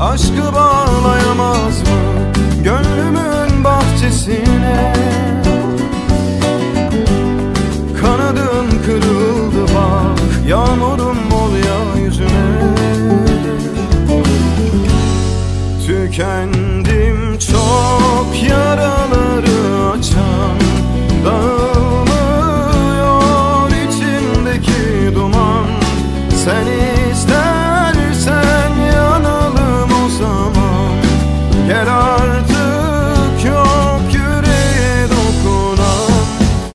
aşkı bağlayamaz mı gönlümün bahçesine? Kanadın kırıldı bak, yağmurum ol ya yüzüme. Tükendim çok, yaraları açan, dağılmıyor içimdeki duman. Seni